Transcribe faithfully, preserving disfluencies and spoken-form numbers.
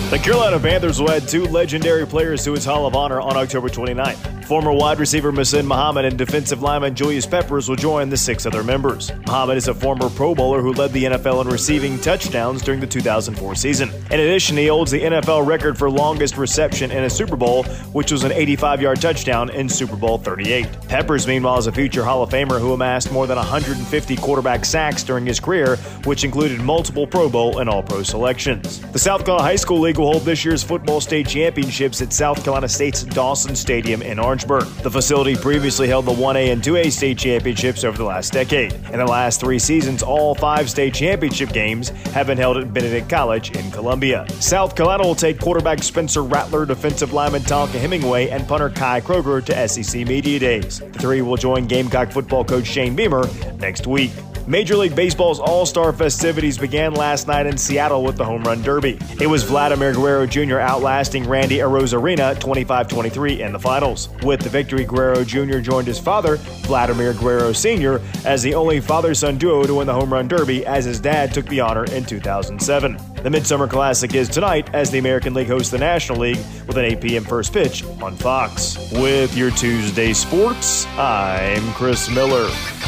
The Carolina Panthers will add two legendary players to its Hall of Honor on October twenty-ninth. Former wide receiver Muhsin Muhammad and defensive lineman Julius Peppers will join the six other members. Muhammad is a former Pro Bowler who led the N F L in receiving touchdowns during the two thousand four season. In addition, he holds the N F L record for longest reception in a Super Bowl, which was an eighty-five-yard touchdown in Super Bowl thirty-eight. Peppers, meanwhile, is a future Hall of Famer who amassed more than one hundred fifty quarterback sacks during his career, which included multiple Pro Bowl and All-Pro selections. The South Carolina High School League will hold this year's football state championships at South Carolina State's Dawson Stadium in Orangeburg. The facility previously held the one A and two A state championships over the last decade. In the last three seasons, all five state championship games have been held at Benedict College in Columbia. South Carolina will take quarterback Spencer Rattler, defensive lineman Tonka Hemingway, and punter Kai Kroger to S E C Media Days. The three will join Gamecock football coach Shane Beamer next week. Major League Baseball's All-Star festivities began last night in Seattle with the Home Run Derby. It was Vladimir Guerrero Junior outlasting Randy Arozarena twenty-five twenty-three in the finals. With the victory, Guerrero Junior joined his father, Vladimir Guerrero Senior, as the only father-son duo to win the Home Run Derby, as his dad took the honor in two thousand seven. The Midsummer Classic is tonight as the American League hosts the National League with an eight p.m. first pitch on Fox. With your Tuesday sports, I'm Chris Miller.